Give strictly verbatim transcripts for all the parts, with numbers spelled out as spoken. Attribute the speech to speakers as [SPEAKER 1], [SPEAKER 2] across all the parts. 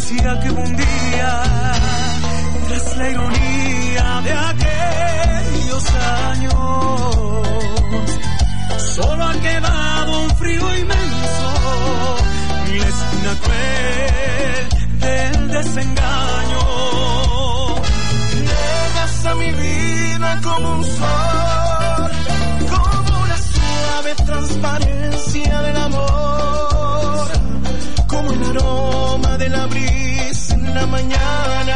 [SPEAKER 1] decía que un día, tras la ironía de aquellos años, solo ha quedado un frío inmenso y la esquina cruel del desengaño. Llegas a mi vida como un sol, como la suave transparencia del amor, como el aroma de la brisa en la mañana,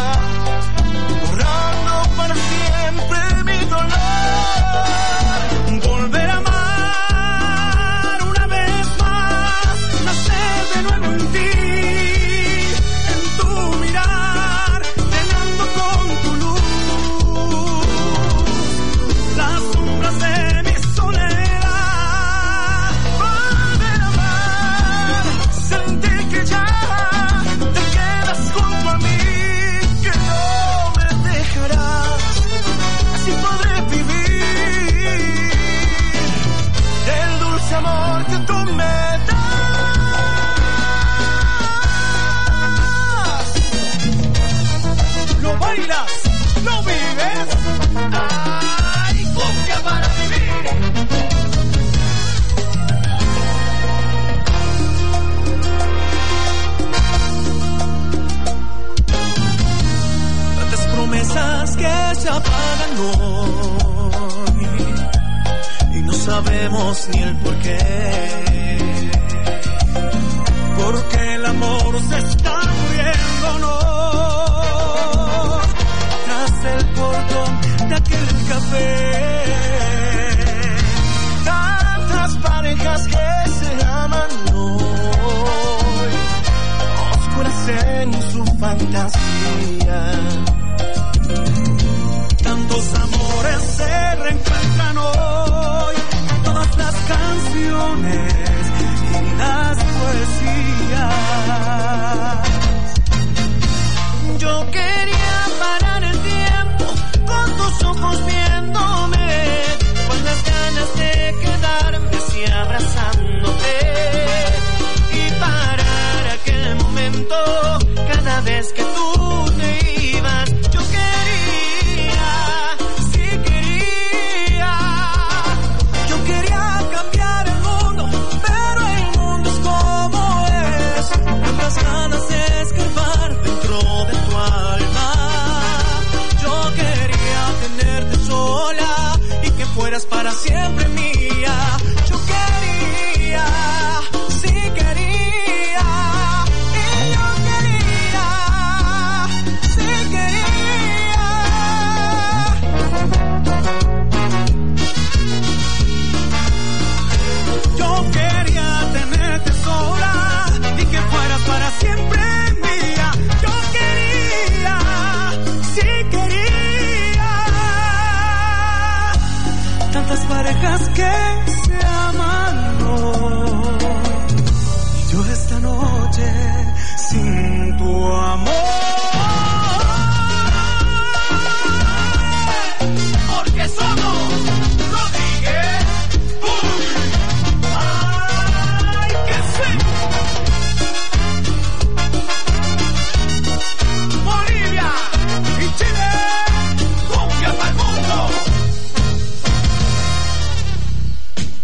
[SPEAKER 1] borrando para siempre mi dolor. Volver a amar una vez más, nacer de nuevo en ti, en tu mirar, llenando con tu luz las sombras de mi soledad. Volver a amar, sentir que ya te quedas junto a mí, que no me dejarás, así podré vivir del dulce amor que tú me das. Lo bailas, lo vives. Ay, cumbia para vivir. Tantas promesas que se apagan hoy y no sabemos ni el porqué, porque el amor se está muriendo, no, tras el portón de aquel café. Tantas parejas que se aman hoy, oscuras en su fantasía. Tantos amores se reencuentran hoy en todas las canciones y las poesías. Yo quería parar el tiempo con tus ojos viéndome, con las ganas de quedarme así abrazándote y parar aquel momento cada vez que tú te ibas. Yo quería, sí quería, yo quería cambiar el mundo, pero el mundo es como es. Tantas ganas de escarbar dentro de tu alma. Yo quería tenerte sola y que fueras para siempre mía. Yo quería, sí quería, y yo quería, sí quería. Yo quería tenerte sola y que fueras para siempre mía. Yo quería, sí quería. Tantas parejas que se aman hoy y yo esta noche sin tu amor. Porque somos Rodríguez. Uy. Ay, qué sueño. Bolivia y Chile, cumbia para el mundo.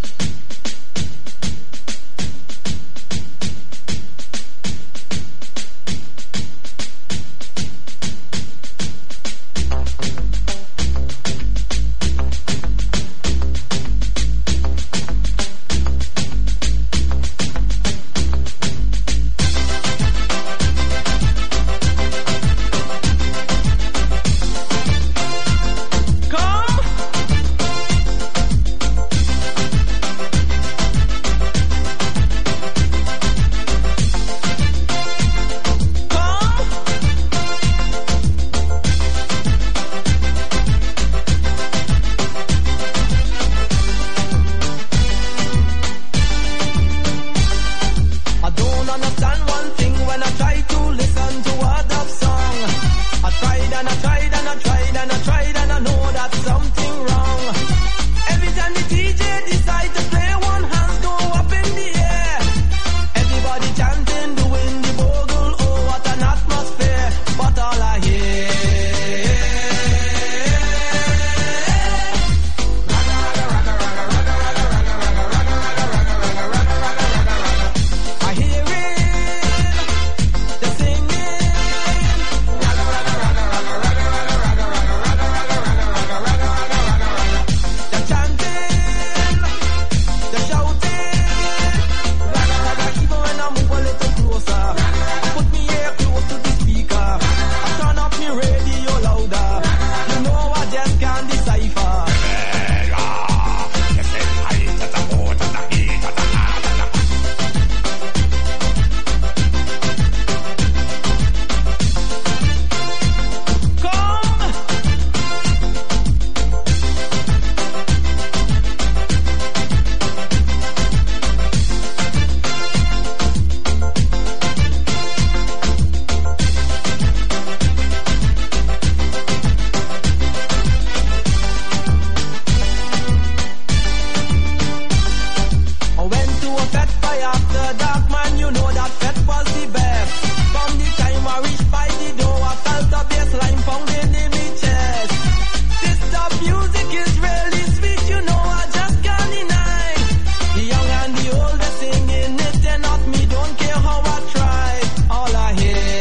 [SPEAKER 1] after dark, man, you know that fete was the best. From the time I reached by the door, I felt a bassline pounding in my chest. This top music is really sweet, you know I just can't deny. The young and the old are singing it, and not me, don't care how I try. All I hear,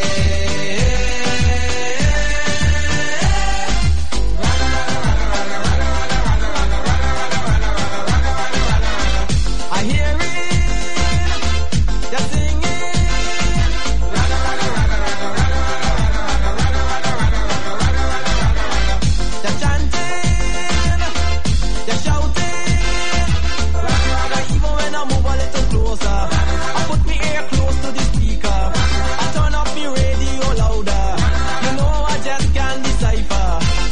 [SPEAKER 1] I hear it, they're singing, they're chanting, they're shouting. Even when I move a little closer, I put me ear close to the speaker. I turn up me radio louder. You know I just can't decipher.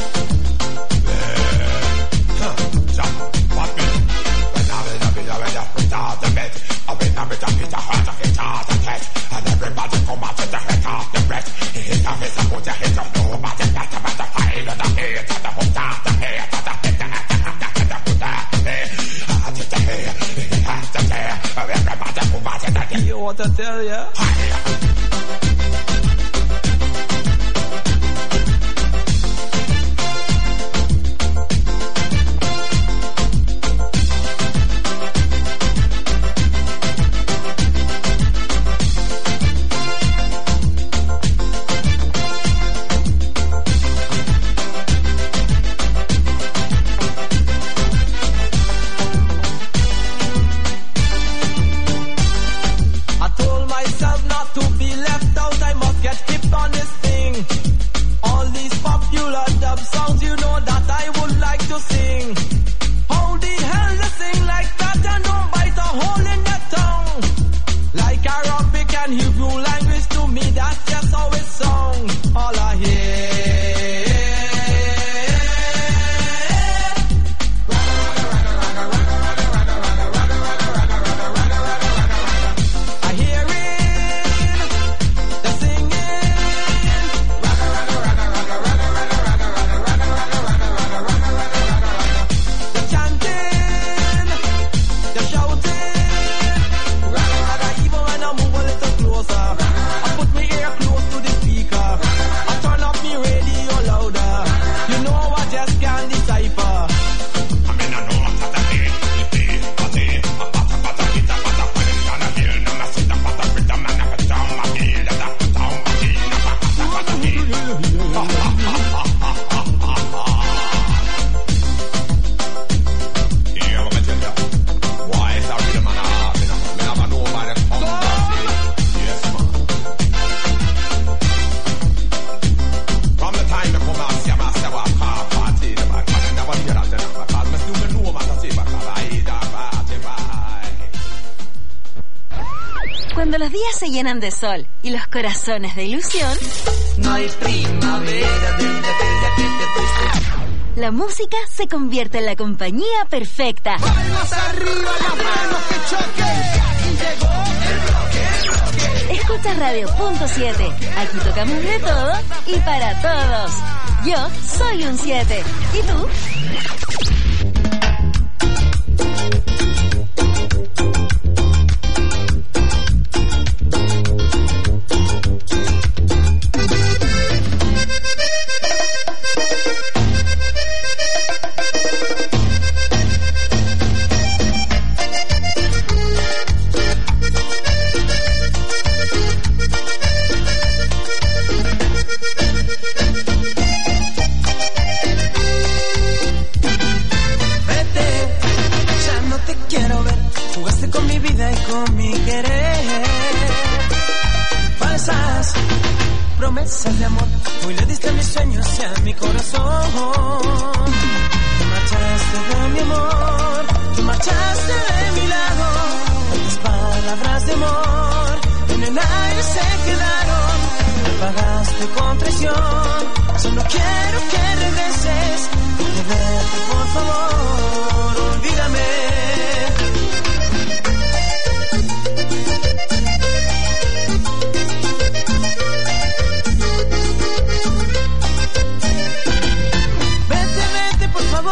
[SPEAKER 1] You want to tell ya? I told myself not to be left out, I must get hip on this thing. All these popular dub songs, you know that I would like to sing. How the hell they sing like that and don't bite a hole in their tongue? Like Arabic and Hebrew language, to me that's just how it sounds. All I hear, I hear it, they're singing, they're chanting, they're shouting. Even when I move a little closer, I put my ear close to the speaker. I turn up my radio louder. You know I just can't decipher.
[SPEAKER 2] Cuando los días se llenan de sol y los corazones de ilusión,
[SPEAKER 1] No hay primavera desde aquella que te fuiste.
[SPEAKER 2] la música se convierte en la compañía perfecta.
[SPEAKER 1] Palmas arriba, las manos que choquen. Y llegó el bloque.
[SPEAKER 2] Escucha Radio Punto siete. Aquí tocamos de todo y para todos. Yo soy un siete. ¿Y tú?
[SPEAKER 1] Promesas de amor, hoy le diste a mis sueños y a mi corazón. Tú marchaste de mi amor, tú marchaste de mi lado. Tantas palabras de amor en el aire se quedaron. Me pagaste con traición, solo quiero que regreses. De verte, por favor, olvídame.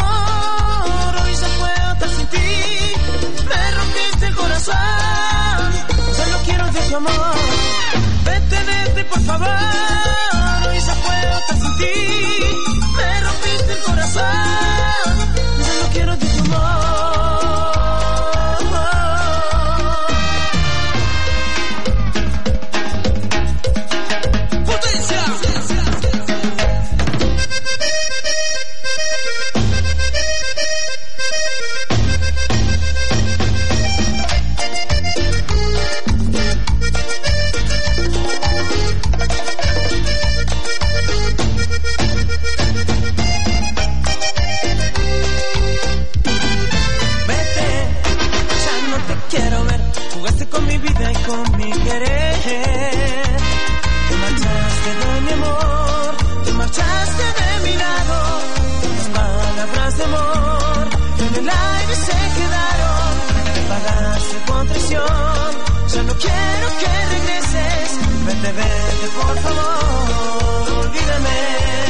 [SPEAKER 1] Hoy se puedo estar sin ti, me rompiste el corazón. amor. Vete, vete, por favor, hoy ya puedo estar sin ti. Me rompiste el corazón, ya no quiero de tu amor. Con mi querer, te marchaste de mi amor, te marchaste de mi lado. Las palabras de amor en el aire se quedaron, te pagaste con traición. Ya no quiero que regreses, vete, vete por favor, olvídame.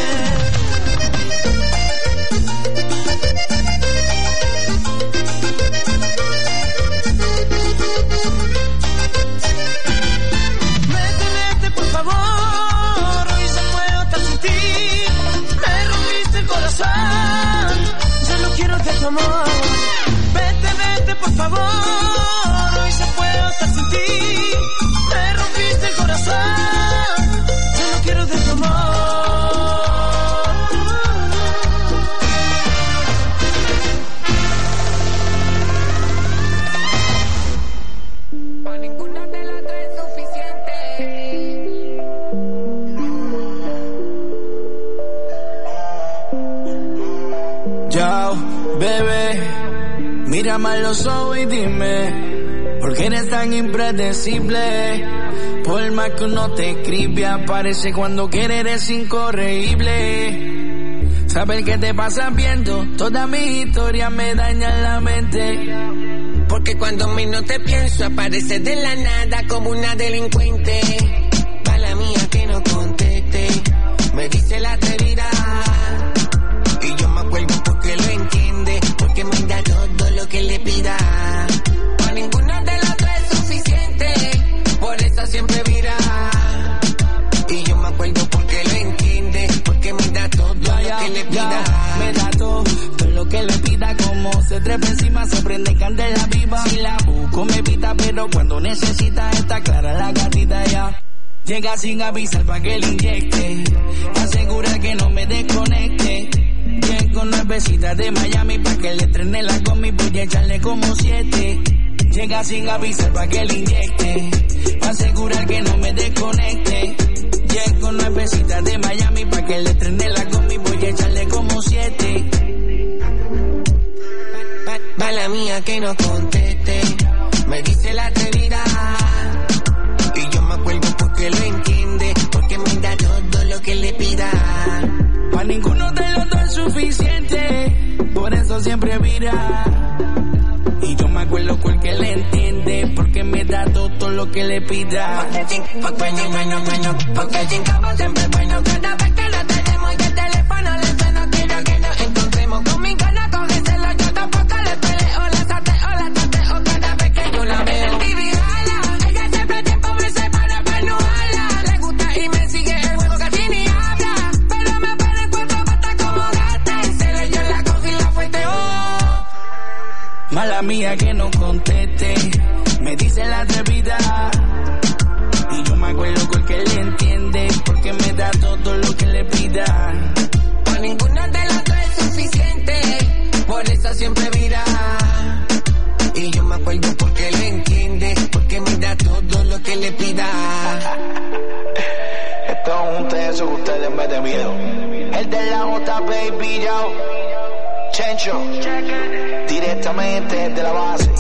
[SPEAKER 1] Ya no quiero de tu amor. Vete, vete, por favor. Hoy ya puedo estar sin ti. Me rompiste el corazón. Ya no quiero de tu amor.
[SPEAKER 3] Para ninguna de las tres es suficiente.
[SPEAKER 1] Yo, bebé, mírame a los ojos y dime, ¿por qué eres tan impredecible? Por más que uno te escribe, aparece cuando quiere, eres incorregible. Saber qué te pasa viendo, toda mi historia me daña la mente.
[SPEAKER 3] Porque cuando menos te pienso, apareces de la nada como una delincuente. Mala mía que no conteste, me dice la atrevida. Y yo me acuerdo porque lo entiende, porque me da todo lo que le pida. Para ninguna de las tres es suficiente, por eso siempre vira. Y yo me acuerdo porque lo entiende, porque me da todo ya, ya, lo que le pida.
[SPEAKER 1] Ya, me da todo, todo lo que le pida, como se trepa encima, se prende candela viva. Si la busco me pita, pero cuando necesita está clara la gatita ya. Llega sin avisar pa' que le inyecte, asegura que no me desconecte. Llego nuevecita de Miami pa' que le estrene la gomi, voy a echarle como siete. Llega sin avisar pa' que le inyecte, asegurar que no me desconecte. Llego nuevecita de Miami pa' que le estrene la gomi, voy a echarle como siete.
[SPEAKER 3] Mala mía que no conteste, me dice la atrevida. Y yo me acuerdo porque lo entiende, porque me da todo lo que le pida.
[SPEAKER 1] Pa' ninguno de los dos es suficiente, por eso siempre vira. Y yo me acuerdo porque le entiende, porque me da todo lo que le pida.
[SPEAKER 3] Porque sin, porque sin bueno, bueno, porque sin cabo siempre bueno. Cada vez que lo tenemos y el teléfono le suena, quiero que nos encontremos. Con mi gana cógeselo, yo tampoco le peleo. La sateo, la tateo cada vez que yo la veo. El T V jala, ella siempre tiempo me separa para no jala. Le gusta y me sigue el juego, casi ni habla. Pero me pone cuatro patas como gata. En serio yo la cogí y la fueteo.
[SPEAKER 1] Mala mía que no conteste, me dice la atrevida. Y yo me acuerdo porque le entiende, porque me da todo lo que le pida.
[SPEAKER 3] Para ninguna de las tres es suficiente, por eso siempre vira. Y yo me acuerdo porque lo entiende, porque me da todo lo que le pida.
[SPEAKER 1] Esto es un teso que ustedes me den miedo. El de la J, baby, yo. Chencho, directamente desde la base.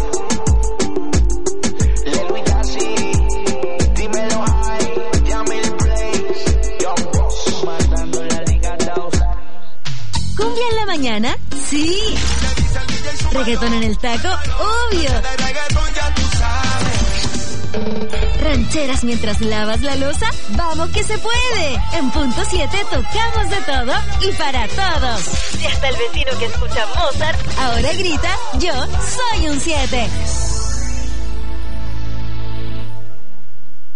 [SPEAKER 1] Lelo y Casi, dímelo high, Yamil Blaze, Young Boss, matando la liga dos.
[SPEAKER 2] ¿Cumbia en la mañana? Sí. ¿Reggaetón en el taco? Obvio. ¿Rancheras mientras lavas la loza? ¡Vamos que se puede! En Punto siete tocamos de todo y para todos. Y hasta el vecino que escucha Mozart ahora grita, yo soy un siete.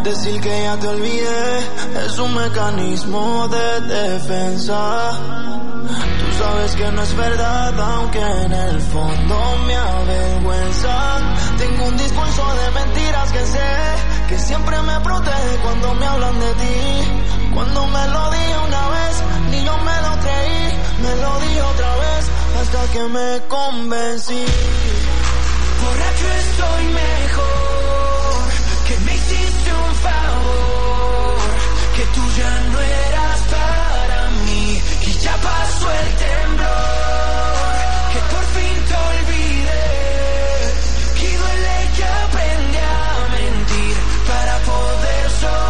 [SPEAKER 1] Decir que ya te olvidé es un mecanismo de defensa. Tú sabes que no es verdad, aunque en el fondo me avergüenza. Tengo un discurso de mentiras que sé que siempre me protege cuando me hablan de ti. Cuando me lo dije una vez, ni yo me lo creí. Me lo dije otra vez hasta que me convencí.
[SPEAKER 3] Borracho estoy mejor, que me hiciste un favor, que tú ya no eras para mí y ya pasó el temblor, que por fin te olvidé y duele que aprendí a mentir para poder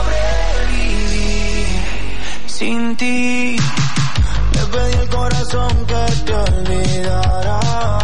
[SPEAKER 3] sobrevivir sin ti.
[SPEAKER 1] Le pedí el corazón que te olvidara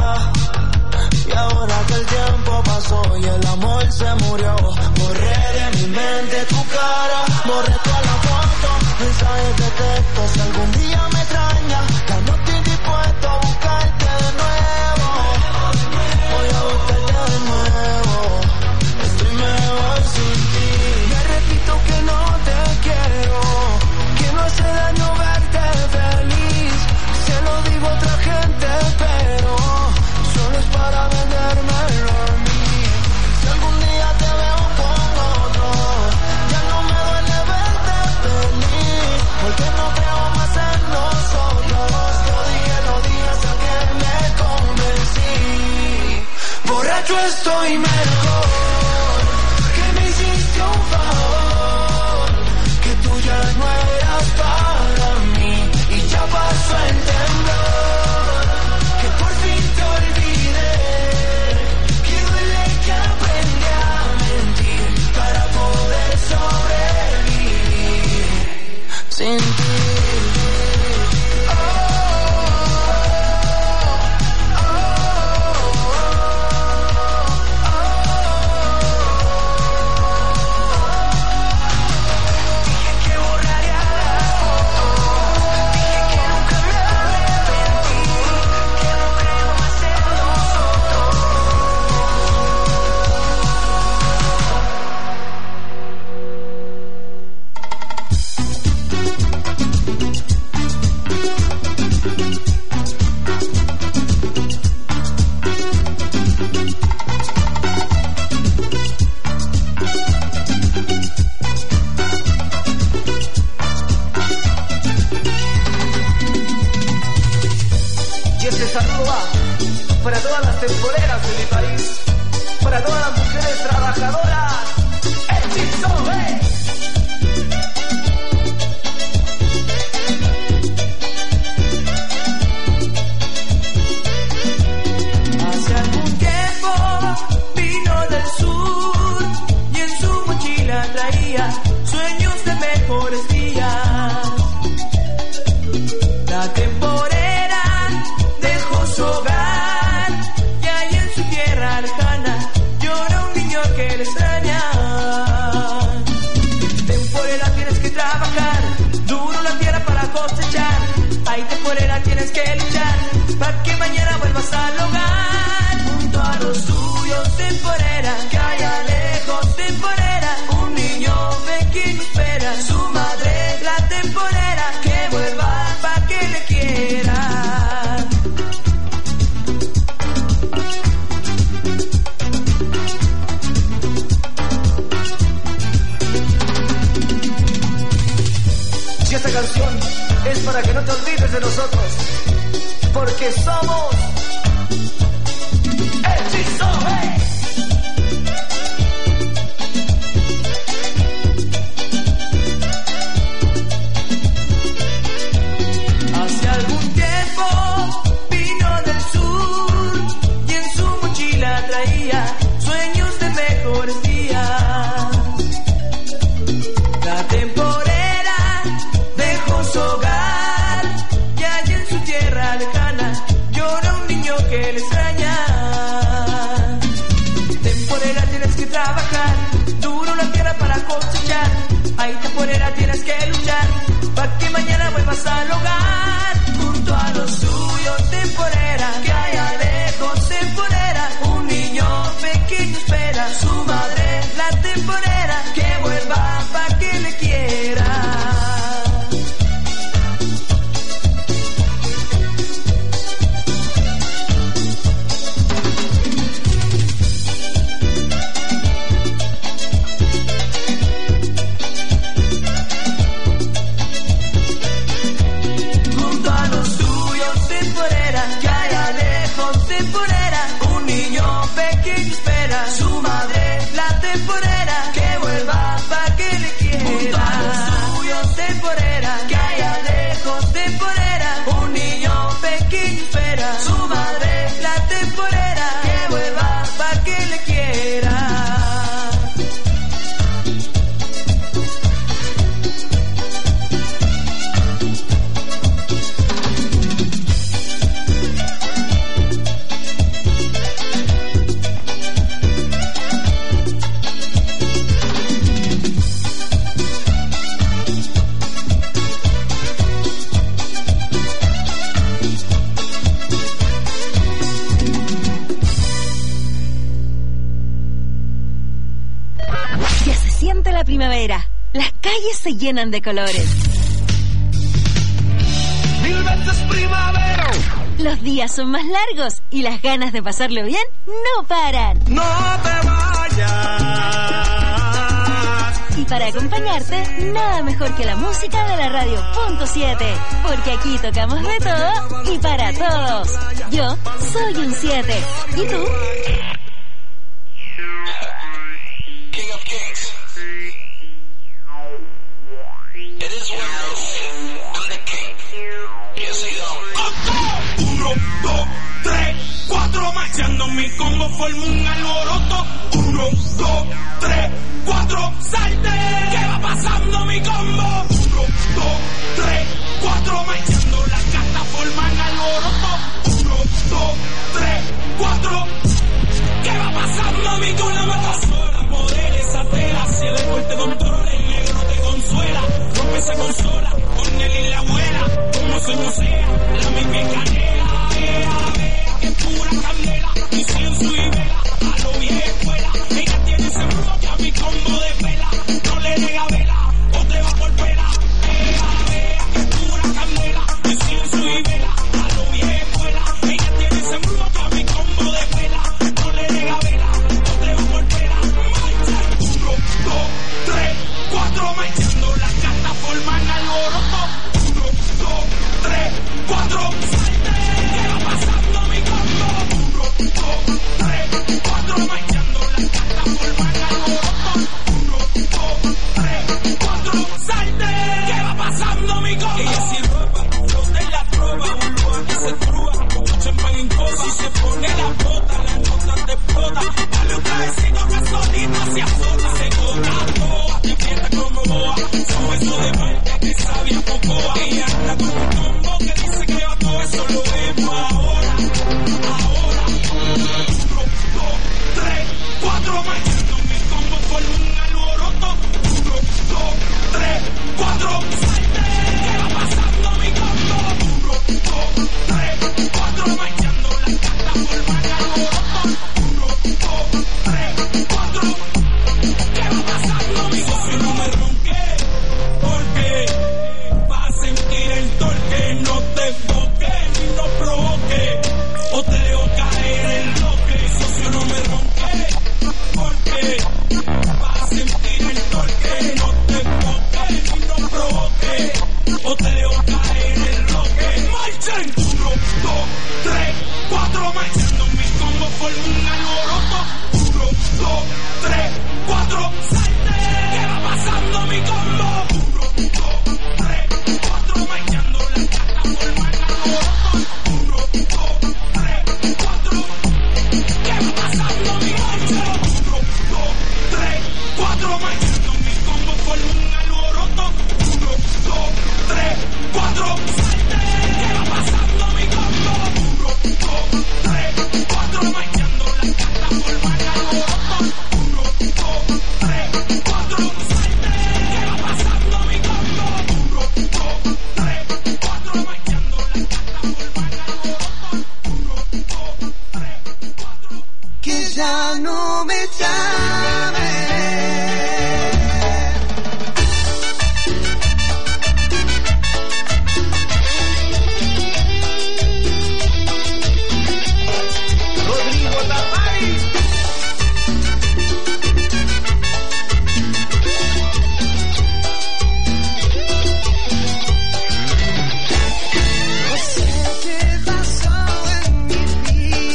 [SPEAKER 1] y ahora que el tiempo pasó y el amor se murió, borré de mi mente tu cara, borré toda la foto, mensajes de texto. Si algún día me extrañas, ya no estoy dispuesto a buscarte de nuevo. Voy a buscarte de nuevo, estoy mejor sin ti.
[SPEAKER 3] Me repito que no te quiero, que no hace daño verte feliz. Se lo digo a otra gente, pero solo es para vendérmelo a mí. Si algún día te veo con otro, ya no me duele verte feliz, porque no creo más en nosotros. Lo dije, lo dije hasta que me convencí. Borracho estoy mejor, que me hiciste un favor, que tú ya no eras para mí y ya pasó el temblor, que por fin te olvidé, que duele que aprendí a mentir para poder sobrevivir
[SPEAKER 1] sin ti.
[SPEAKER 4] Y este saludo va para todas las temporeras de mi país, para todas las mujeres trabajadoras. ¡Éxito, eh!
[SPEAKER 3] Hace algún tiempo vino del sur y en su mochila traía sueños de mejores días. La temporera dejó su hogar y ahí en su tierra lejana llora un niño que le extraña. Temporera, tienes que trabajar duro la tierra para cosechar. Ay, temporera, tienes que luchar para que mañana vuelvas al hogar junto a los tuyos. Temporera, que allá lejos, temporera, un niño pequeño espera su madre. La temporera, que vuelva para que le quiera.
[SPEAKER 4] Y esta canción es para que no te olvides de nosotros, porque somos Éxito, eh.
[SPEAKER 3] Hace algún tiempo vino del sur y en su mochila traía sueños de mejores días. La temporera dejó su hogar y allí en su tierra lejana llora un niño que le extraña. Temporera, tienes que trabajar duro la tierra para cosechar. Ay, temporera, tienes que luchar para que mañana vuelvas al hogar junto a los suyos. Temporera, que allá lejos, temporera, un niño pequeño espera su madre. La temporera, que vuelva
[SPEAKER 4] temporera. Un niño pequeño espera su madre, la temporera, que vuelva pa' que le quiera. Suyo temporera, que haya lejos temporera. Un niño pequeño espera su madre, la temporera, que vuelva pa' que le quiera.
[SPEAKER 2] La primavera, las calles se llenan de colores.
[SPEAKER 1] Mil veces primavera.
[SPEAKER 2] Los días son más largos y las ganas de pasarlo bien no paran.
[SPEAKER 1] No te vayas.
[SPEAKER 2] Y para acompañarte, nada mejor que la música de la radio punto siete, porque aquí tocamos de todo y para todos. Yo soy un siete. ¿Y tú?
[SPEAKER 3] King of Kings. It is well. I'm the king. Yes, he don't.
[SPEAKER 1] Uno, dos, tres, cuatro, marchando mi combo forma un alboroto. Uno, dos, tres, cuatro, salte. ¿Qué va pasando mi combo? Uno, dos, tres, cuatro, marchando las cartas forman alboroto. Uno, dos, tres, cuatro. ¿Qué va pasando mi combo? La mata sola, poderes, esa tela, si el deporte control, el negro te consuela. Rompe esa consola, con él y la abuela, como se no sea, la misma canela, vea, vea, que pura candela, incienso y vela, a lo vieja escuela, ella tiene ese brujo que a mi combo de pela, no le nega vela, o te va por pela, vea, vea, que pura candela, incienso y vela, a lo vieja escuela, ella tiene ese brujo que a mi combo de pela, no le nega vela, o te va por pela, marcha, uno, dos, tres, cuatro, marchando las cartas forman alboroto. Uno, dos, tres, cuatro, salte. ¿Qué va pasando mi combo? Uno, dos, tres, cuatro, marchando las cartas forman alboroto. Uno, dos, tres, cuatro, salte. ¿Qué va pasando mi combo? Ella sin ropa, flote en la tropa, burbuja que se trúa, con champán en copa. Si se pone la bota, la nota te explota. Dale un cabecito que solita se azota. Se corta toa, te fiesta como boa. Son besos de parte que sabía Cocoa. Ella anda con un combo que dice que va todo eso lo vemos ahora. Ahora. Uno, dos, tres, cuatro, marchando mi combo por un alboroto. Uno, dos, tres, cuatro, salte. ¿Qué va pasando mi combo? Uno, dos, tres, cuatro, marchando las cartas forman alboroto. Uno, dos, tres, cuatro. ¿Qué va pasando mi combo? No me ronque, porque va a sentir el torque. No te enfoque ni no provoque, o te dejo caer el bloque. Socio, no me ronque, porque va a sentir el torque. No te enfoque ni no provoque, o te dejo caer el bloque. Marchen, uno, dos, tres, cuatro, marchando mi combo forma un alboroto. Uno, dos, tres, cuatro, salte. ¿Qué va pasando mi combo? Uno, dos, tres, cuatro, marchando las cartas forman alboroto. Uno, dos, tres, cuatro. ¿Qué va pasando mi combo? Uno, dos, tres, cuatro, marchando mi combo forma un alboroto. Uno, dos, tres, cuatro, salte. ¿Qué va pasando mi combo? Uno, dos, tres, cuatro, marchando las cartas forman alboroto. Uno, dos, tres, cuatro, salte. ¿Qué va pasando mi combo? Uno, dos, tres, cuatro, marchando las cartas forman alboroto. Uno, dos, tres, cuatro. Que ya no me llame. Rodrigo Tapari. No sé qué pasó en mi vida.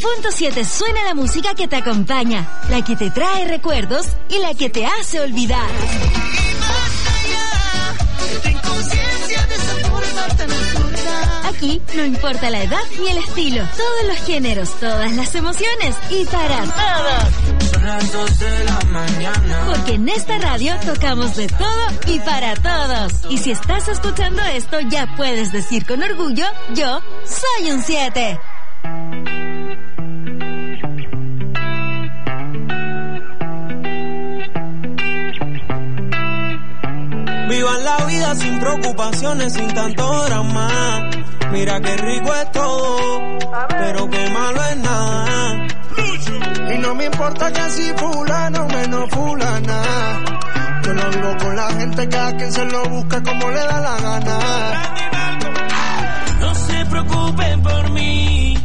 [SPEAKER 2] punto siete suena la música que te acompaña, la que te trae recuerdos y la que te hace olvidar. Aquí no importa la edad ni el estilo, todos los géneros, todas las emociones y para todos.
[SPEAKER 4] Son las dos de la mañana.
[SPEAKER 2] Porque en esta radio tocamos de todo y para todos. Y si estás escuchando esto, ya puedes decir con orgullo, yo soy un siete.
[SPEAKER 1] Vivan la vida sin preocupaciones, sin tanto drama. Mira qué rico es todo, pero qué malo es nada. Y no me importa que si fulano menos fulana. Yo no vivo con la gente, cada quien se lo busca como le da la gana.
[SPEAKER 4] No se preocupen por mí,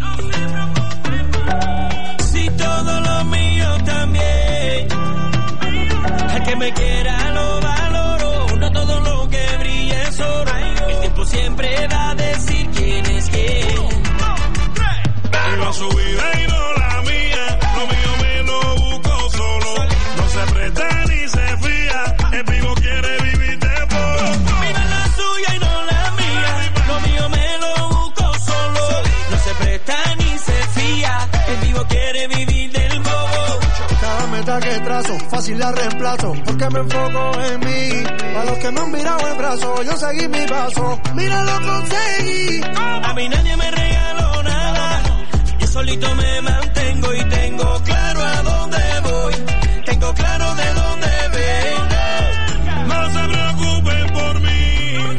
[SPEAKER 4] si todo lo mío también. El que me quiera lo valoro, no todo lo que brille es oro. El tiempo siempre va a decir quién es quién.
[SPEAKER 5] Viva su vida y no la mía, lo mío me lo busco solo. No se presta ni se fía, el vivo quiere vivir de poco.
[SPEAKER 4] Viva la suya y no la mía, lo mío me lo busco solo. No se presta ni se fía, el vivo quiere vivir del bobo.
[SPEAKER 1] Cada meta que trazo, fácil la reemplazo, porque me enfoco en mí. A los que me han mirado el brazo, yo seguí mi paso, mira lo conseguí.
[SPEAKER 4] A mí nadie me regaló nada, yo solito me mantengo y tengo claro a dónde voy, tengo claro de dónde vengo.
[SPEAKER 5] No se preocupen por mí,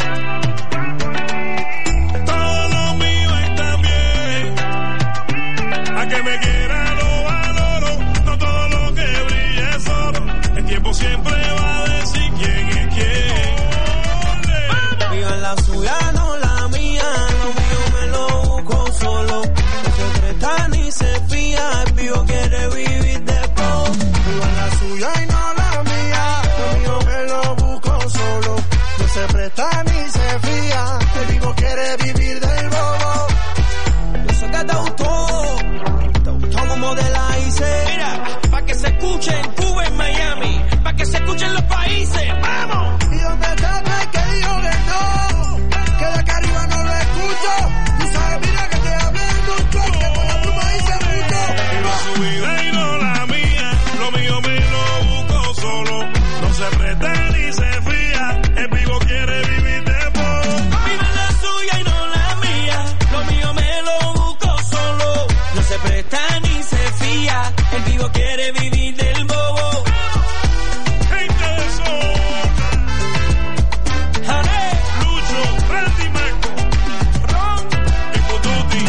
[SPEAKER 5] todo lo mío está bien. A que me quiera lo valoro, no todo lo que brille es oro. El tiempo siempre va a decir quién es quién.
[SPEAKER 1] Vivan la suya, no la mía, lo mío me lo busco solo. No se presta ni se fía, el vivo quiere vivir de poco. Vivan la suya y no la mía, lo mío me lo busco solo. No se presta ni se fía, el vivo quiere vivir del bobo. Yo sé que te gustó, te gustó como te la hice.
[SPEAKER 4] Mira, pa' que se escuche en Cuba, en Miami, pa' que se escuchen los países, ¡vamos!
[SPEAKER 1] Y donde está el que dijo que no, que de acá arriba no lo escucho. Tú sabes, mira que te hablé mucho, que con la pluma hice mucho.
[SPEAKER 5] Viva su vida y no la mía, lo mío me lo busco solo. No se presta ni se fía, el vivo quiere vivir de poco.
[SPEAKER 4] Viva la suya y no la mía, lo mío me lo busco solo. No se presta ni se fía, el vivo quiere vivir del bobo.
[SPEAKER 5] Gente de zona,
[SPEAKER 4] ¡Ale!
[SPEAKER 5] Lucho, Randy Marco,
[SPEAKER 4] ¡Ron!
[SPEAKER 5] y Pututi.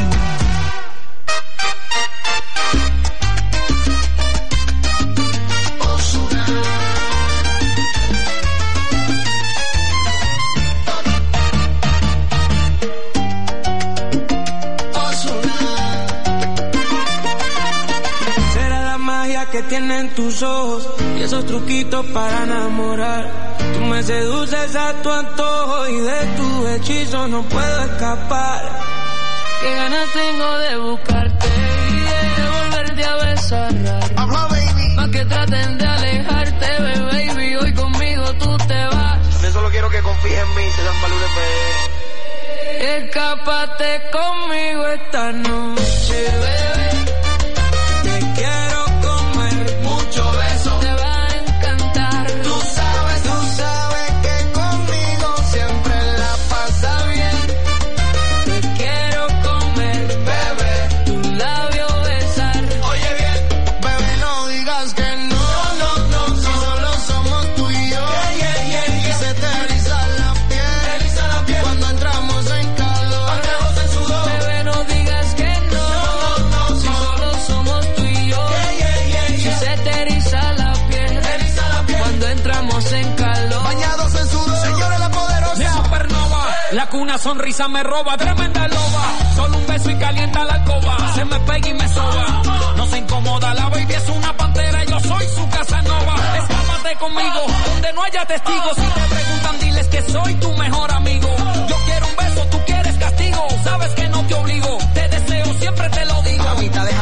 [SPEAKER 4] Será la magia que tienen tus ojos y esos truquitos para enamorar. Tú me seduces a tu antojo y de tu hechizo no puedo escapar. Qué ganas tengo de buscarte y de volverte a besar.
[SPEAKER 1] Habla, baby.
[SPEAKER 4] Más que traten de alejarte, baby, baby, hoy conmigo tú te vas.
[SPEAKER 1] Yo solo quiero que confíes en mí, te dan valores, bebé.
[SPEAKER 4] Escápate conmigo esta noche, bebé. Te quiero comer, mucho beso, te va a encantar. Tú sabes, tú sabes que conmigo siempre la pasa bien. Te quiero comer, bebé, tu labio besar. Oye bien,
[SPEAKER 1] Bebé, no digas que no, no, no, si solo somos tú y yo.
[SPEAKER 4] yeah, yeah, yeah,
[SPEAKER 1] Y
[SPEAKER 4] yeah.
[SPEAKER 1] se te eriza la piel,
[SPEAKER 4] Eriza la piel.
[SPEAKER 1] cuando entramos en calor.
[SPEAKER 4] Andamos en sudor. Bebé, no digas que no, no, no, si solo somos tú y yo. Yeah, yeah, yeah, yeah. Si se te eriza la piel, eriza la piel. Cuando entramos en calor.
[SPEAKER 1] Bañados en sudor, señores la poderosa.
[SPEAKER 6] Mi supernova, la que una sonrisa me roba, tremenda loba. Solo un beso y calienta la alcoba. Se me pega y me soba. No se incomoda, la baby es una pantera. Yo soy su Casanova. Escápate conmigo, donde no haya testigos. Si te preguntan, diles que soy tu mejor amigo. Yo quiero un beso, tú quieres castigo. Sabes que no te obligo, te deseo, siempre te lo digo.
[SPEAKER 1] Mamita, déjala aventar.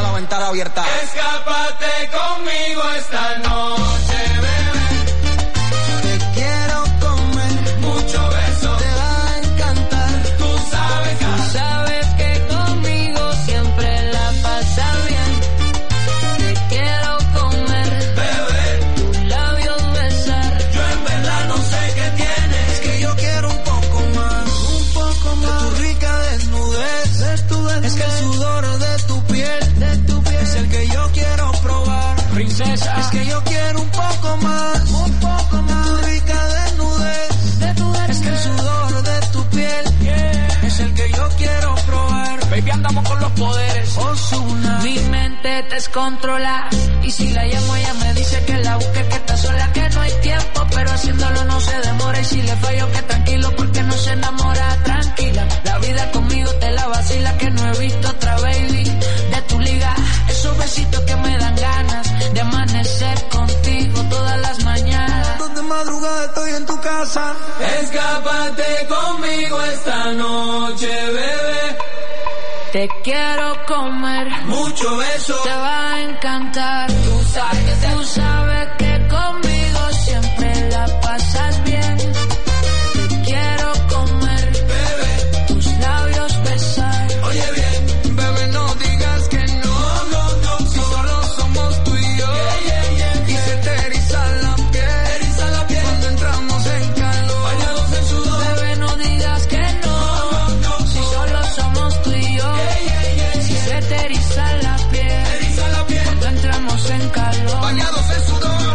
[SPEAKER 7] barra abierta.
[SPEAKER 4] Escápate conmigo esta noche, bebé.
[SPEAKER 1] Te quiero comer,
[SPEAKER 4] Mucho beso,
[SPEAKER 1] te va a encantar.
[SPEAKER 4] tú sabes que
[SPEAKER 8] Tú sabes que conmigo siempre la pasas bien. Te quiero comer,
[SPEAKER 4] bebé,
[SPEAKER 8] tus labios besar.
[SPEAKER 4] yo en verdad no sé qué tienes.
[SPEAKER 1] Es que yo quiero un poco más, un poco más. De tu rica desnudez, de tu desnudez. Es que el sudor de tu piel, de tu piel, es el que yo quiero probar.
[SPEAKER 6] Princesa.
[SPEAKER 1] Es que yo quiero un poco más, un poco más. De tu rica desnudez, de tu desnudez. Es que el sudor de tu piel, yeah, es el que yo quiero probar.
[SPEAKER 6] Baby, andamos con los poderes.
[SPEAKER 1] Ozuna.
[SPEAKER 8] Mi mente te descontrola. Y si la llamo ella me dice que la busque, que está sola, que no hay tiempo, pero haciéndolo no se demora. Y si le fallo que tranquilo porque no se enamora. Tranquila, la vida conmigo te la vacila, que no he visto otra baby de tu liga. Esos besitos que me dan ganas de amanecer contigo todas las mañanas.
[SPEAKER 1] De madrugada estoy en tu casa.
[SPEAKER 4] Escápate conmigo esta noche, bebé.
[SPEAKER 8] Te quiero comer,
[SPEAKER 4] Mucho beso,
[SPEAKER 8] te va a encantar. Tú sabes, tú sabes que conmigo siempre la pasas bien. Te quiero comer,
[SPEAKER 4] bebé,
[SPEAKER 8] tus labios besar.
[SPEAKER 4] oye bien,
[SPEAKER 1] Bebé, no digas que no.
[SPEAKER 4] no, no, no,
[SPEAKER 1] Si solo somos tú y yo.
[SPEAKER 4] yeah, yeah, yeah,
[SPEAKER 1] Y se te eriza la piel.
[SPEAKER 4] eriza la piel,
[SPEAKER 1] Cuando entramos en calor.
[SPEAKER 4] bañados en sudor,
[SPEAKER 8] Bebé, no digas que no.
[SPEAKER 4] no, no,
[SPEAKER 8] Si solo somos tú y yo.
[SPEAKER 4] yeah, yeah, yeah,
[SPEAKER 8] Si se te eriza la piel.
[SPEAKER 4] eriza la piel,
[SPEAKER 8] Cuando entramos en calor.
[SPEAKER 1] Bañados en sudor.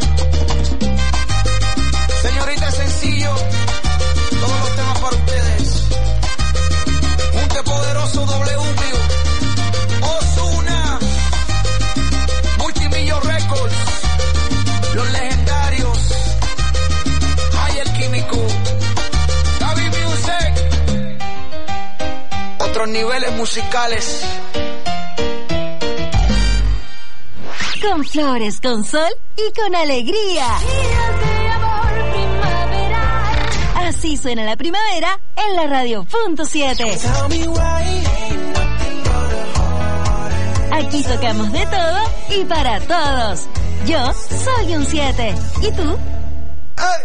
[SPEAKER 1] Señorita, sencillo. Todos los temas para ustedes. Junte poderoso W. Ozuna. Multimillo Records. Los legendarios. Hay el químico. Gaby Music. Otros niveles musicales.
[SPEAKER 2] Con flores, con sol y con alegría. Así suena la primavera en la radio punto siete. Aquí tocamos de todo y para todos. Yo soy un siete. ¿Y tú?
[SPEAKER 1] ¡Hey!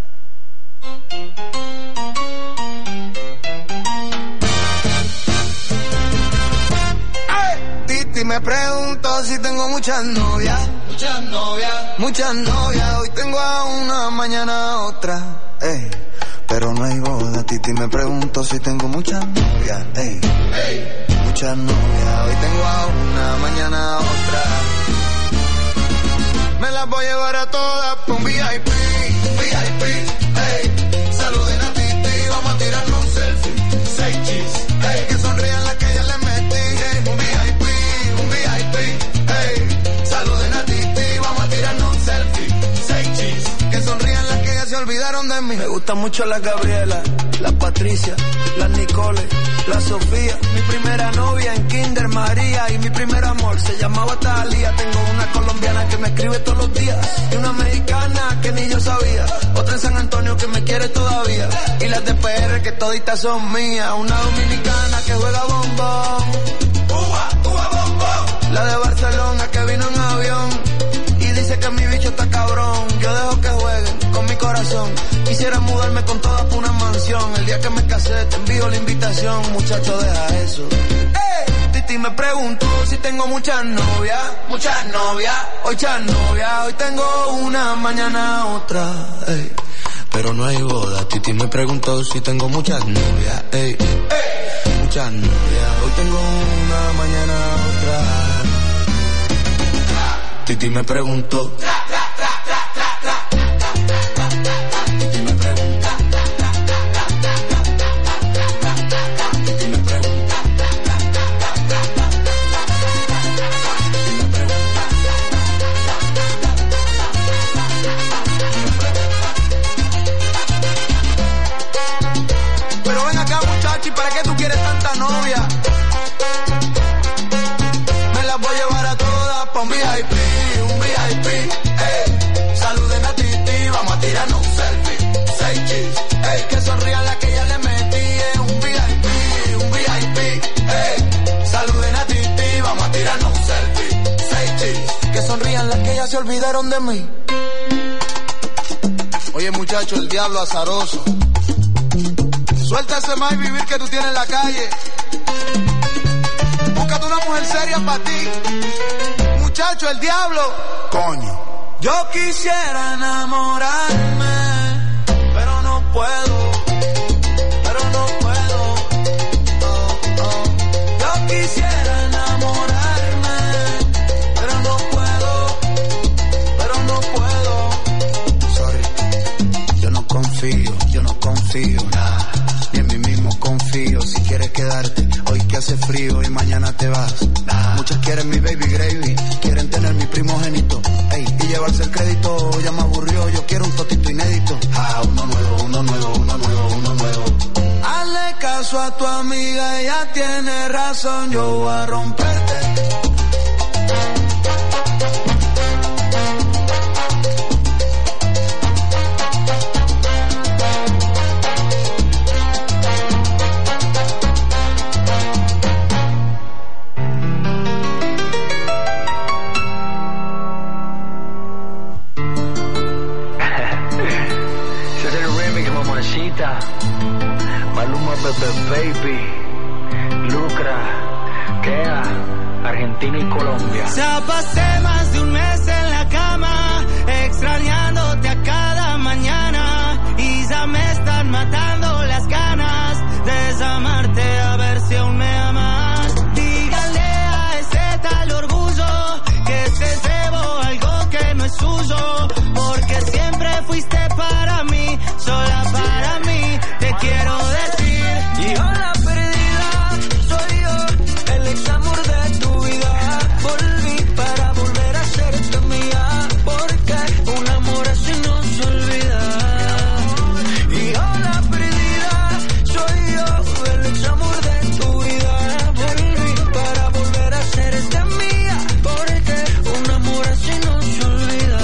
[SPEAKER 1] Titi me pregunto si tengo muchas novias.
[SPEAKER 4] muchas novias,
[SPEAKER 1] Muchas novias, hoy tengo a una, mañana a otra, ey. Pero no hay boda, Titi me pregunto si tengo muchas novias, ey.
[SPEAKER 4] ey,
[SPEAKER 1] Muchas novias, hoy tengo a una, mañana a otra. Me las voy a llevar a todas por un V I P, V I P, ey. Saluden a Titi, vamos a tirarnos un selfie.
[SPEAKER 4] seis chis,
[SPEAKER 1] Ey, que sonrían las que ya le metí, ey. Un V I P, un V I P, ey. Saluden a Titi, vamos a tirarnos un selfie.
[SPEAKER 4] seis chis,
[SPEAKER 1] Que sonrían las que ya se olvidaron de mí. Me gustan mucho las Gabriela, las Patricia, las Nicole, la Sofía. Mi primera novia en Kinder María y mi primer amor se llamaba Talía. Tengo una colombiana que me escribe todos los días y una mexicana que ni yo sabía. Otra en San Antonio que me quiere todavía y las de P R que toditas son mías. Una dominicana que juega bombón,
[SPEAKER 4] uva, uva, bombón,
[SPEAKER 1] la de Barcelona que vino en avión y dice que mi bicho está cabrón. Yo dejo que jueguen con mi corazón. Quisiera mudarme con todas por una mansión. El día que me casé te envío la invitación. Muchacho, deja eso. ¡Eh! Titi me preguntó si tengo muchas novias. Muchas novias. Hoy muchas novias. Hoy tengo una, mañana otra. Ey. Pero no hay boda. Titi me preguntó si tengo muchas novias. Ey. Ey. Muchas novias. Hoy tengo una, mañana otra. Titi me preguntó. Titi me pregunta. Titi me pregunta. Pero ven acá, muchachi, ¿para qué tú quieres tanta novia? Me las voy a llevar a todas pa' un V I P, un V I P, ey. ya se olvidaron de mí. Oye muchacho, el diablo azaroso. Suelta ese más vivir que tú tienes en la calle. Búscate una mujer seria para ti. Muchacho, el diablo. Coño.
[SPEAKER 4] Yo quisiera enamorarme, pero no puedo, pero no puedo. Oh, oh. Yo quisiera enamorarme, pero no puedo, pero no puedo.
[SPEAKER 1] Sorry, yo no confío, yo no confío, nah, ni en mí mismo confío. Si quieres quedarte, hoy que hace frío y mañana te vas, nah. Muchas quieren mi baby gravy, quieren tener mi primogénito, ey, y llevarse el crédito, ya me aburrió, yo quiero un totito inédito. Ah, uno nuevo, uno nuevo, uno nuevo, uno nuevo.
[SPEAKER 4] Hazle caso a tu amiga, ella tiene razón, yo voy a romperte.
[SPEAKER 7] Maluma, Bebe Baby, Lucra, Kea, Argentina y Colombia.
[SPEAKER 4] Ya pasé más de un mes en la cama, extrañándote a cada mañana, y ya me están matando las ganas de desamarte, a ver si aún me amas. Díganle a ese tal orgullo que te debo algo que no es suyo, porque siempre fuiste para mí, sola para mí, te quiero decir. Y hola perdida, soy yo, el ex amor de tu vida. Volví para volver a serte mía, porque un amor así no se olvida. Y hola perdida, soy yo, el ex amor de tu vida. Volví para volver a serte mía, porque un amor así no se olvida.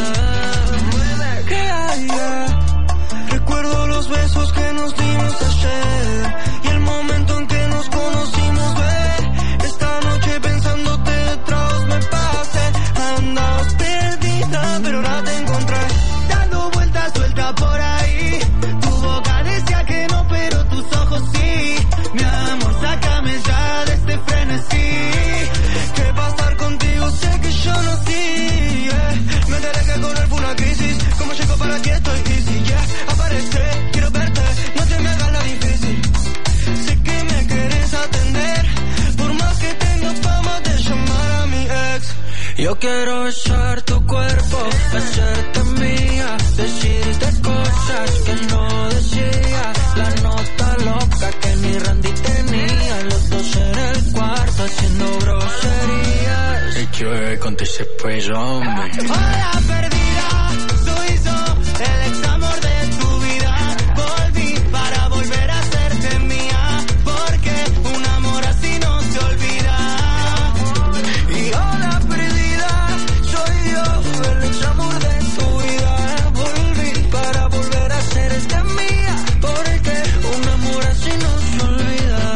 [SPEAKER 4] Que haya, recuerdo los besos que nos dimos ayer y el momento en que nos conocimos, ve. Esta noche pensándote detrás me pasé. Andabas perdida, pero ahora te encontré, dando vueltas suelta por ahí. Tu boca decía que no, pero tus ojos sí. Mi amor, sácame ya de este frenesí. ¿Qué pasar contigo? Sé que yo no sí, yeah. Me enteré que correr fue una crisis. Como llego para ti estoy easy, yeah. Aparece, quiero verte, no te me hagas la difícil. Sé que me quieres atender, por más que tenga fama de llamar a mi ex. Yo quiero besar tu cuerpo, hacerte mía, decirte cosas que no decía. La nota loca que ni Randy tenía, los dos en el cuarto haciendo groserías.
[SPEAKER 7] Hey, yo con ese pues, hombre.
[SPEAKER 4] Hola perdida, soy yo, el ex amor de tu vida. Volví para volver a serte mía, porque un amor así no se olvida. Y hola perdida, soy yo, el ex amor de tu vida. Volví para volver a serte mía, porque un amor así no se olvida.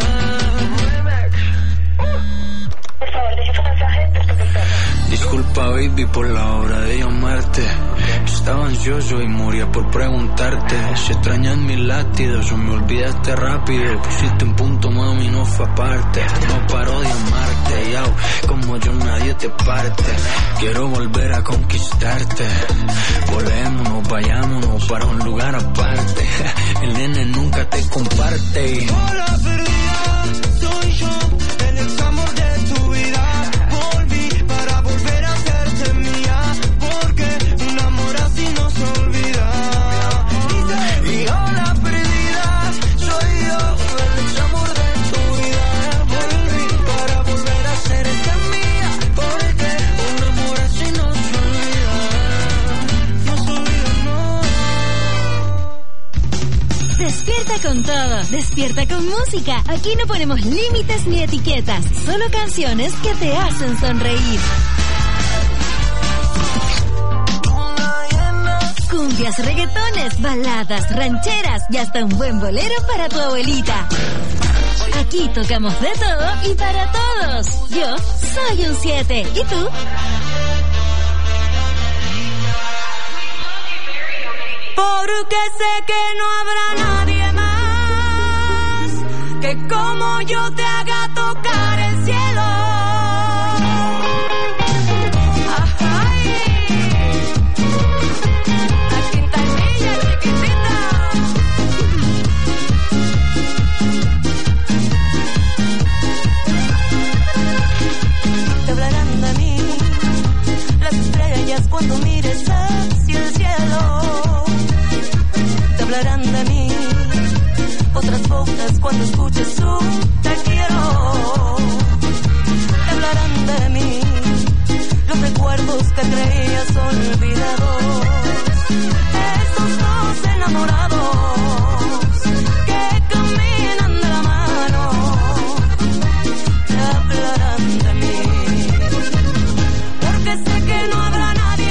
[SPEAKER 9] Por favor, deje su mensaje después del tono.
[SPEAKER 7] Disculpa baby por la hora de llamarte, estaba ansioso y moría por preguntarte. Si extrañas mis latidos o me olvidaste rápido, pusiste un punto mami, no fue aparte. No paro de amarte, yo, como yo nadie te parte. Quiero volver a conquistarte, volémonos, vayámonos para un lugar aparte. El nene nunca te comparte.
[SPEAKER 4] Hola perdida, soy yo, el ex amor de tu vida. Volví para volver a serte mía, porque un amor así no se olvida. Y hola perdida, soy yo, el ex amor de tu vida. Volví para volver a serte mía, porque un amor así no se olvida. No se olvida, no.
[SPEAKER 2] Despierta con todo, despierta con música. Aquí no ponemos límites ni etiquetas, solo canciones que te hacen sonreír. Cumbias, reggaetones, baladas, rancheras y hasta un buen bolero para tu abuelita. Aquí tocamos de todo y para todos. Yo soy un siete. ¿Y tú?
[SPEAKER 8] porque sé que no habrá nadie más que como yo te haga tocar el cielo.
[SPEAKER 10] Cuando mires hacia el cielo, te hablarán de mí. Otras bocas cuando escuches un te quiero, te hablarán de mí. Los recuerdos que creías olvidados, esos dos enamorados que caminan de la mano, te hablarán de mí. Porque sé que no habrá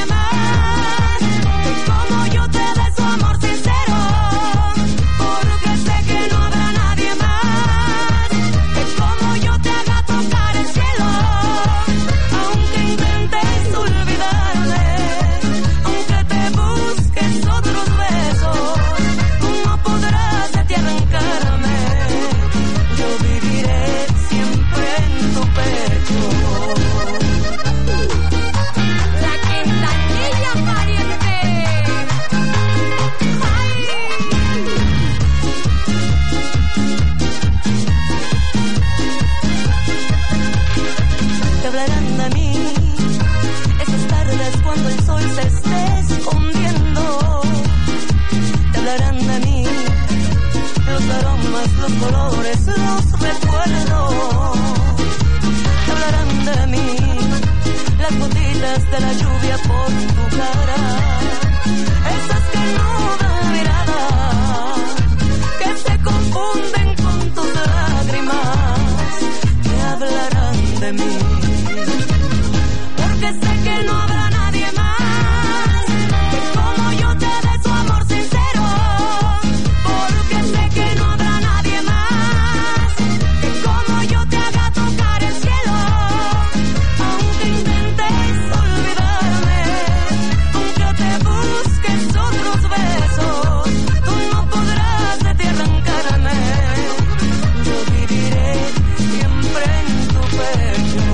[SPEAKER 10] los colores, los recuerdos, te hablarán de mí, las gotitas de la lluvia por tu cara, esas que no dan mirada, que se confunden con tus lágrimas, te hablarán de mí, porque sé que no habrá nadie más que como yo te dé su amor sincero, porque sé que no habrá nadie más que como yo te haga tocar el cielo, aunque intentes olvidarme, aunque te busques otros besos, tú no podrás de ti arrancarme, yo viviré siempre en tu pecho.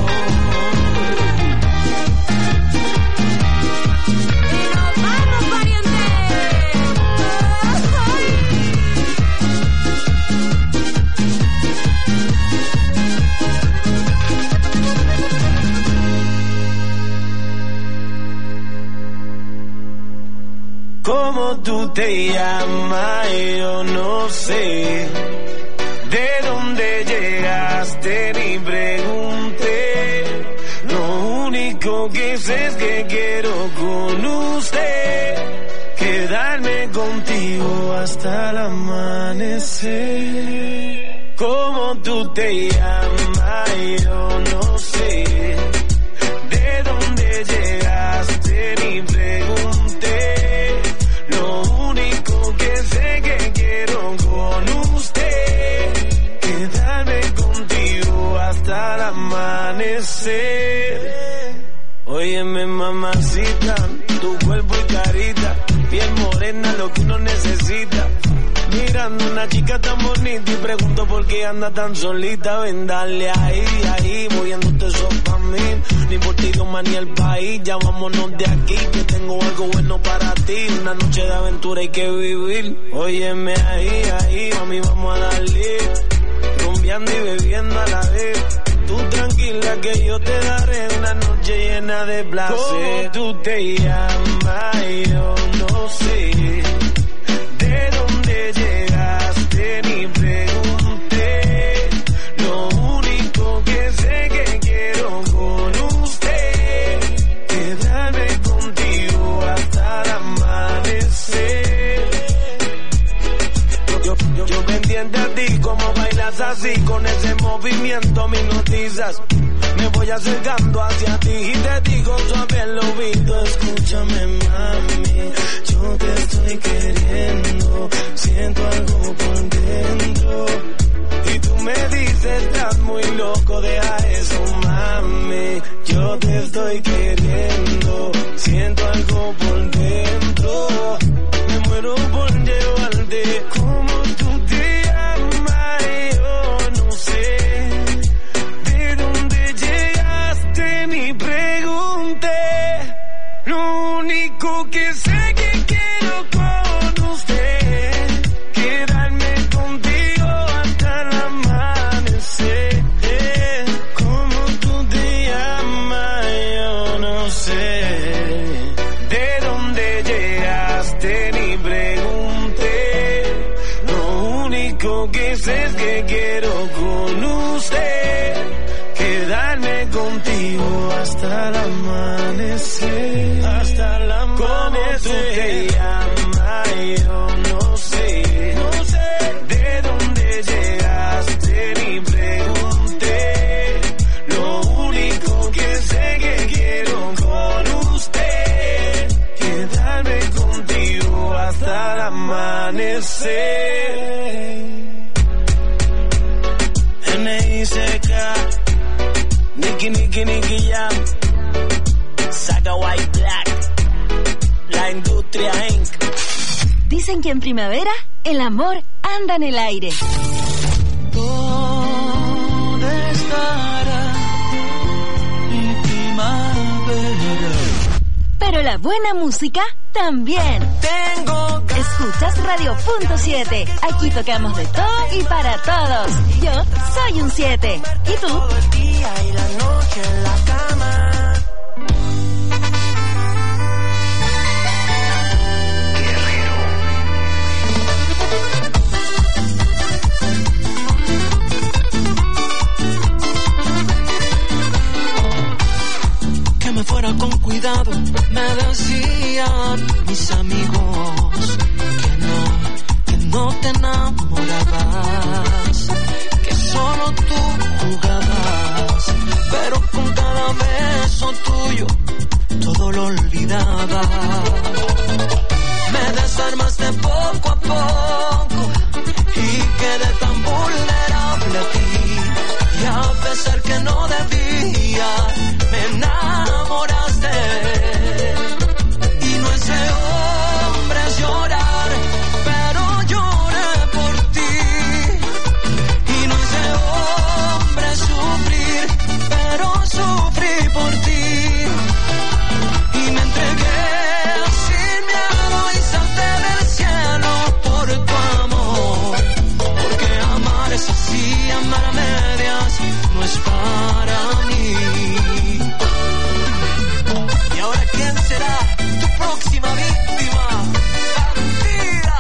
[SPEAKER 1] ¿Cómo tú te llamas? Yo no sé. ¿De dónde llegaste? Ni pregunté. Lo único que sé es que quiero con usted quedarme contigo hasta el amanecer. ¿Cómo tú te llamas? Yo no sé. ¿De dónde llegaste? Ni pregunté. Lo único que sé que quiero con usted quedarme contigo hasta el amanecer. Óyeme, mamacita, tu cuerpo y carita, piel morena, lo que uno necesita. Mirando una chica tan bonita y pregunto por qué anda tan solita. Ven, dale ahí, ahí, moviéndote eso pa' mí. Ni por ti, más ni el país, ya vámonos de aquí, que tengo algo bueno para ti. Una noche de aventura hay que vivir. Óyeme ahí, ahí, mami, vamos a darle. Rumbeando y bebiendo a la vez. Tú tranquila que yo te daré una noche llena de placer. ¿Cómo tú te llamas? Yo no sé. ¿De dónde llegaste? Ni pregunté. Lo único que sé que quiero con usted quedarme contigo hasta el amanecer. Yo, yo, yo pendiente a ti, como bailas así, con ese movimiento me hipnotizas. Me voy acercando hacia ti y te digo suave al oído, escúchame mami, yo te estoy queriendo, siento algo por dentro. Y tú me dices, estás muy loco, deja eso mami, yo te estoy queriendo, siento algo por dentro. Me muero que sé que quiero con usted, quedarme contigo hasta el amanecer. Como tú te llamas, yo no sé. De dónde llegaste ni pregunté. Lo único que sé es que quiero con usted, quedarme contigo hasta el amanecer. Hasta el amanecer. ¿Cómo tú te llamas? Yo no sé. No sé. De dónde llegaste ni pregunté. Lo único que sé que quiero con usted, quedarme contigo hasta el amanecer. N I C K, Nicky, Nicky, Nicky Jam, Saga White Black, La Industria incorporated.
[SPEAKER 2] Dicen que en primavera el amor anda en el aire.
[SPEAKER 4] ¿Dónde estará mi primavera?
[SPEAKER 2] Pero la buena música también.
[SPEAKER 1] Tengo
[SPEAKER 2] Escuchas Radio Punto siete. Aquí tocamos de todo y para todos. Yo soy un siete. ¿Y tú?
[SPEAKER 1] todo el día y la noche en la cama.
[SPEAKER 4] Que me fuera con cuidado, me decían mis amigos, que no, que no te enamorabas, que solo tú jugabas, pero con cada beso tuyo todo lo olvidaba. Me desarmaste poco a poco y quedé tan vulnerable a ti, y a pesar que no debía, me enamoraste. Y no es de hombres llorar, pero lloré por ti. Y no es de hombres sufrir, pero sufrí por ti. Y me entregué sin miedo y salté del cielo por tu amor. Porque amar es así, amar a medias no es para mí. Y ahora, ¿quién será tu próxima víctima? ¡Partida!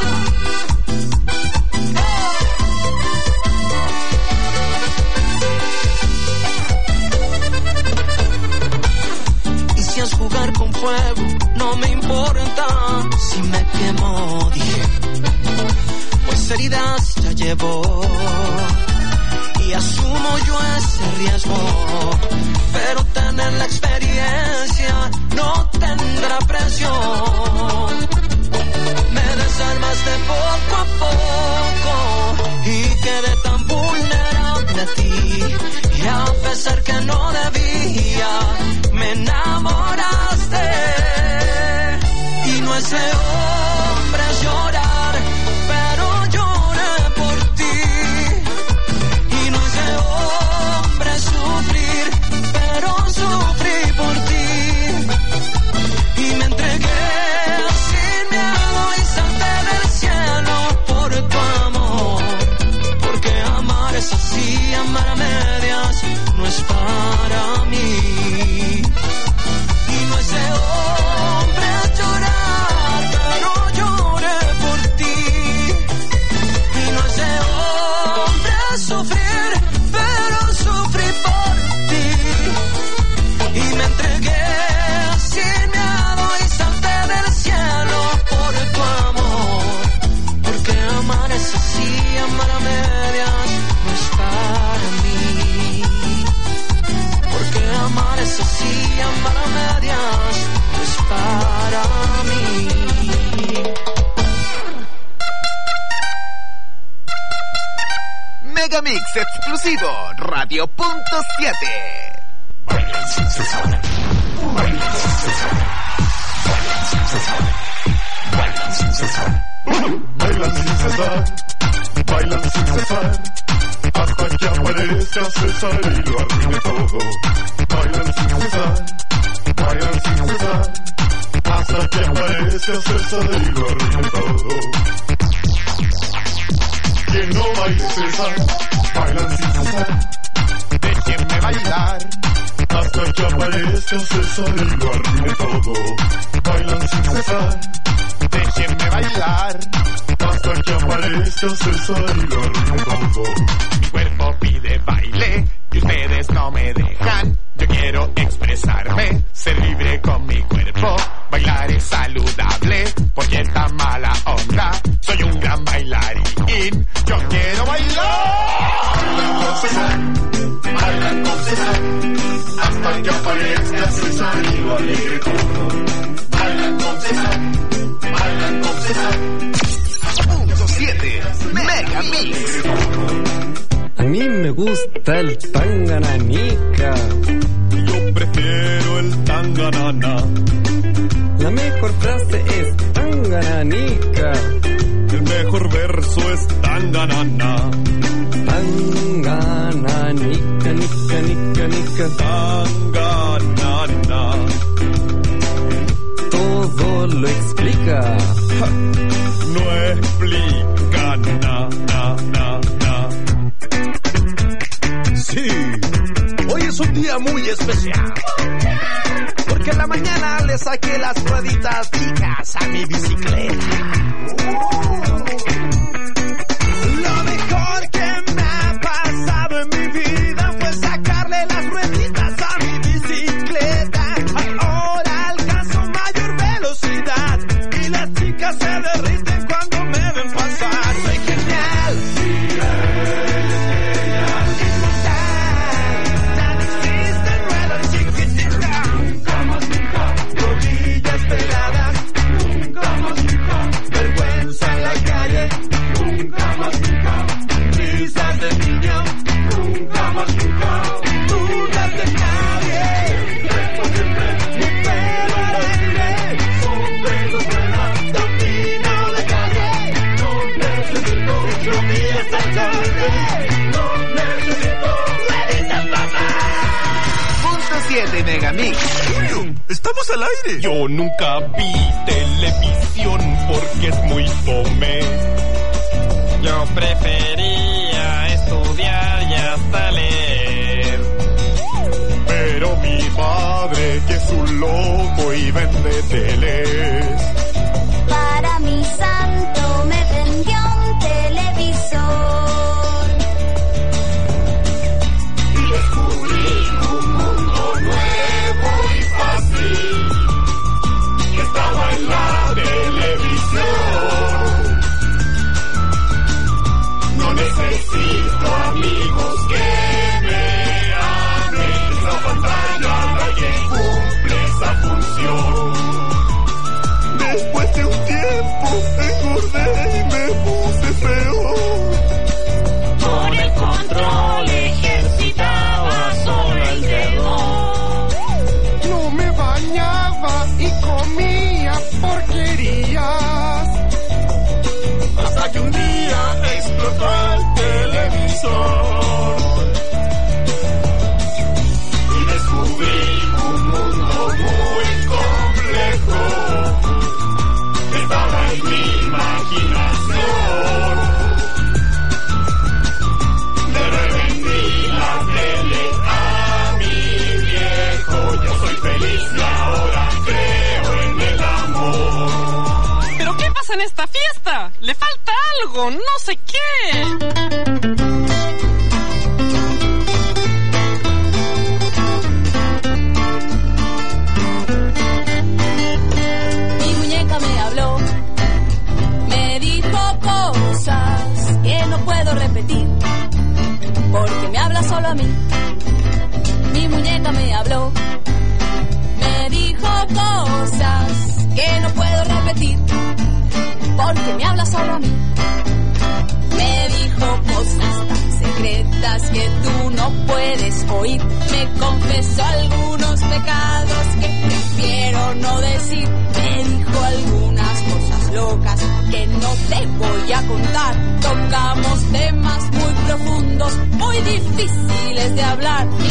[SPEAKER 4] ¡Oh! Y si es jugar con fuego, no me importa si me quemo, dije, pues heridas ya llevo y asumo yo ese riesgo, pero tener la experiencia no tendrá precio. Me desarmaste poco a poco y quedé tan vulnerable a ti, y a pesar que no debía, me enamoraste. Y no es de hombres llorar, pero lloré por ti. Y no es de hombres sufrir, pero sufrí por ti. Y me entregué sin miedo y salté del cielo por tu amor. Porque amar es así, amar a medias no es para mí. Y no es de hombres llorar, pero lloré por ti. Y no es de hombres sufrir, pero sufrí por ti. Y me entregué sin miedo y salté del cielo por tu amor. Porque amar es así, amar a medias no es para mí. Porque amar es así, amar a medias no es para mí.
[SPEAKER 11] Megamix exclusivo Radio Punto siete.
[SPEAKER 5] Bailan sin cesar, bailan sin cesar, bailan sin cesar, bailan sin cesar, bailan sin cesar, bailan sin cesar, hasta que aparezca César y lo arruine todo. Bailan sin cesar, bailan sin cesar, hasta que aparece a César y lo arruina todo. Quien no baile César, bailan sin cesar.
[SPEAKER 1] Déjenme bailar
[SPEAKER 5] Hasta que aparezca César y lo arruine todo. Bailan sin cesar.
[SPEAKER 1] Déjenme bailar
[SPEAKER 5] Hasta que aparezca César y lo arruine todo.
[SPEAKER 1] Mi cuerpo pide baile y ustedes no me dejan. Yo quiero expresarme, ser libre con mi cuerpo. Bailar es saludable, porque esta mala onda. Soy un gran bailarín, yo quiero bailar.
[SPEAKER 5] Bailan con César, bailan con César, hasta que aparezca César y lo alegre todo. Bailan con César, bailan con César.
[SPEAKER 11] Punto siete, Mega Mix.
[SPEAKER 12] A mí me gusta el tangananica.
[SPEAKER 5] Yo prefiero el tanganana.
[SPEAKER 12] La mejor frase es tangananica.
[SPEAKER 5] El mejor verso es tanganana.
[SPEAKER 12] Tangananica, nica, nica, nica.
[SPEAKER 5] Tanganana.
[SPEAKER 12] Todo lo explica.
[SPEAKER 5] Ja, no explica na, na, na, na.
[SPEAKER 1] Sí, hoy es un día muy especial, porque en la mañana le saqué las rueditas fijas a mi bicicleta. Lo mejor que me ha pasado en mi vida fue sacarle las rueditas a mi bicicleta. Ahora alcanzo mayor velocidad y las chicas se derriten cuando me ven pasar. Soy genial.
[SPEAKER 11] siete Megamix.
[SPEAKER 5] Estamos al aire. Yo nunca vi televisión porque es muy fome.
[SPEAKER 13] Yo prefería estudiar y hasta leer.
[SPEAKER 5] Pero mi padre, que es un loco y vende teles.
[SPEAKER 10] Para mi santo me vendió un televisor.
[SPEAKER 5] Y descubrí un mundo nuevo y fácil que estaba en la televisión. No necesito amigos que me amen. La pantalla la que cumple esa función. Después de un tiempo engordé y me puse feo.
[SPEAKER 13] Con el control ejercitaba solo el dedo.
[SPEAKER 1] No me bañaba y comía porquerías.
[SPEAKER 5] Hasta que un día explotó el televisor. Y descubrí un mundo muy complejo. Estaba en mi imaginación. Le revendí la tele a mi viejo. Yo soy feliz y ahora creo en el amor.
[SPEAKER 13] ¿Pero qué pasa en esta fiesta? Le falta algo, no sé qué.
[SPEAKER 8] Mi muñeca me habló, me dijo cosas que no puedo repetir, porque me habla solo a mí. Mi muñeca me habló, me dijo cosas que no puedo repetir, porque me habla solo a mí. Me dijo cosas tan secretas que tú no puedes oír. Me confesó algunos pecados que prefiero no decir. Me dijo algunas cosas locas que no te voy a contar. Tocamos temas muy profundos, muy difíciles de hablar.